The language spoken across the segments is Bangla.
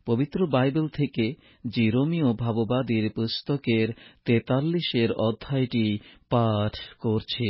পবিত্র বাইবেল থেকে জিরোমীয় ভাববাদীর পুস্তকের ৪৩ অধ্যায়টি পাঠ করছি।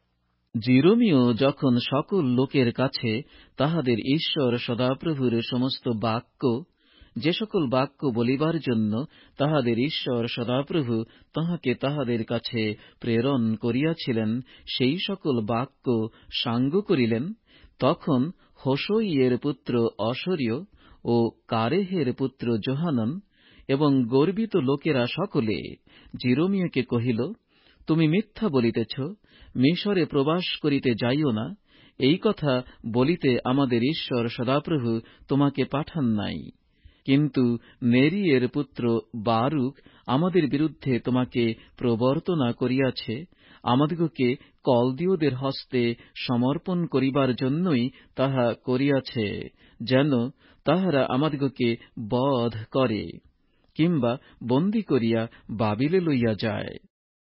জিরোমীয় যখন সকল লোকের কাছে তাহাদের ঈশ্বর সদাপ্রভুর সমস্ত বাক্য, যে সকল বাক্য বলিবার জন্য তাহাদের ঈশ্বর সদাপ্রভু তাহাকে তাহাদের কাছে প্রেরণ করিয়াছিলেন, সেই সকল বাক্য সাঙ্গ করিলেন, তখন হোশইয়ের পুত্র অসরীয় ও কারেহের পুত্র যোহানন এবং গর্বিত লোকেরা সকলে জিরোমীয়কে কহিল, তুমি মিথ্যা বলিতেছ, মিশরে প্রবাস করিতে যাইও না। এই কথা বলিতে আমাদের ঈশ্বর সদাপ্রভু তোমাকে পাঠান নাই, কিন্তু নেরিয়ের পুত্র বারুক আমাদের বিরুদ্ধে তোমাকে প্রবর্তনা করিয়াছে, আমাদিগকে কলদীয়দের হস্তে সমর্পণ করিবার জন্যই তাহা করিয়াছে, যেন তাহারা আমাদিগকে বধ করে কিংবা বন্দী করিয়া বাবিলে লইয়া যায়।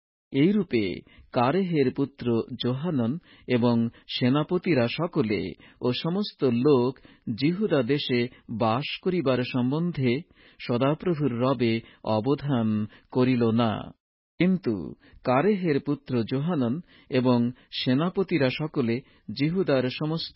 এইরূপে কারেহের পুত্র যোহানন এবং সেনাপতিরা সকলে ও সমস্ত লোক জিহুদা দেশে বাস করিবার সম্বন্ধে সদাপ্রভুর রবে অবধান করিল না। কিন্তু কারেহের পুত্র যোহানন এবং সেনাপতিরা সকলে জিহুদার সমস্ত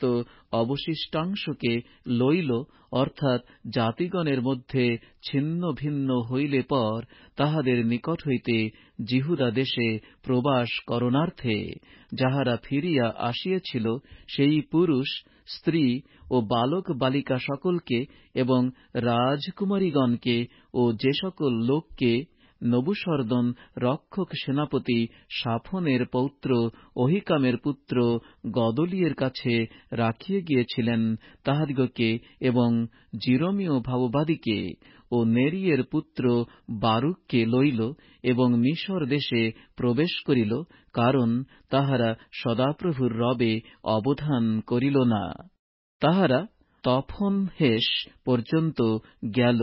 অবশিষ্টাংশকে লইল, অর্থাৎ জাতিগণের মধ্যে ছিন্ন ভিন্ন হইলে পর তাহাদের নিকট হইতে জিহুদা দেশে প্রবাস করণার্থে যাহারা ফিরিয়া আসিয়াছিল, সেই পুরুষ, স্ত্রী ও বালক বালিকা সকলকে এবং রাজকুমারীগণকে ও যে সকল লোককে নবুসর্দন রক্ষক সেনাপতি সাফনের পৌত্র অহিকামের পুত্র গদলিয়ের কাছে রাখিয়া গিয়েছিলেন, তাহাদিগকে এবং জিরোমীয় ভাববাদীকে ও নেরিয়ের পুত্র বারুককে লইল এবং মিশর দেশে প্রবেশ করিল, কারণ তাহারা সদাপ্রভুর রবে অবধান করিল না। তাহারা তফনহেস পর্যন্ত গেল।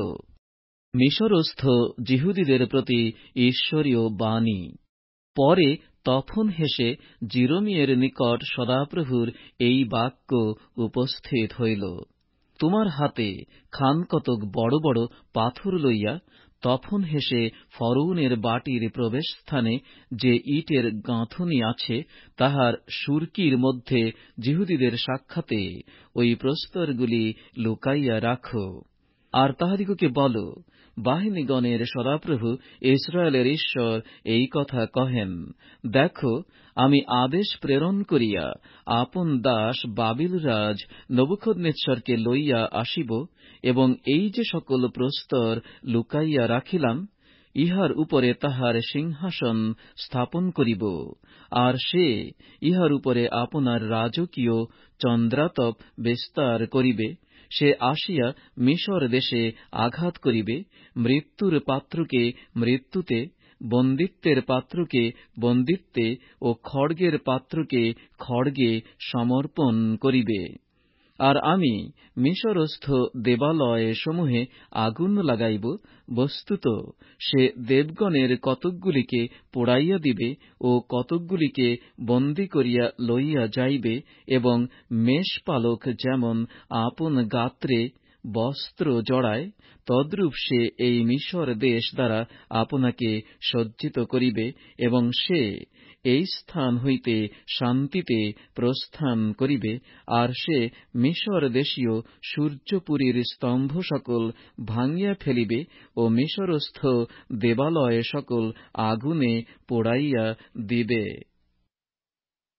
মিশরস্থ জিহুদীদের প্রতি ঈশ্বরীয় বাণী। পরে তফনহেসে জিরোমীয়ের নিকট সদাপ্রভুর এই বাক্য উপস্থিত হইল, তোমার হাতে খানকতক বড় বড় পাথর লইয়া তফনহেসে ফরৌনের বাটির প্রবেশস্থানে যে ইটের গাঁথুনি আছে, তাহার সুরকির মধ্যে জিহুদীদের সাক্ষাতে ওই প্রস্তরগুলি লুকাইয়া রাখো। আর তাহাদিগকে বল, বাহিনীগণের সদাপ্রভু ইসরায়েলের ঈশ্বর এই কথা কহেন, দেখো, আমি আদেশ প্রেরণ করিয়া আপন দাস বাবিল রাজ নবুখদ্নেচ্ছরকে লইয়া আসিব এবং এই যে সকল প্রস্তর লুকাইয়া রাখিলাম, ইহার উপরে তাহার সিংহাসন স্থাপন করিব, আর সে ইহার উপরে আপনার রাজকীয় চন্দ্রাতপ বিস্তার করিবে। সে আসিয়া মিশর দেশে আঘাত করিবে, মৃত্যুর পাত্রকে মৃত্যুতে, বন্দিত্বের পাত্রকে বন্দিত্বে ও খড়গের পাত্রকে খড়গে সমর্পণ করিবে। আর আমি মিশরস্থ দেবালয় সমূহে আগুন লাগাইব, বস্তুত সে দেবগণের কতকগুলিকে পোড়াইয়া দিবে ও কতকগুলিকে বন্দী করিয়া লইয়া যাইবে, এবং মেষপালক যেমন আপন গাত্রে বস্ত্র জড়ায়, তদ্রূপ সে এই মিশর দেশ দ্বারা আপনাকে সজ্জিত করিবে, এবং সে এই স্থান হইতে শান্তিতে প্রস্থান করিবে। আর সে মিশর দেশীয় সূর্যপুরীর স্তম্ভ সকল ভাঙিয়া ফেলিবে ও মিশরস্থ দেবালয় সকল আগুনে পোড়াইয়া দিবে।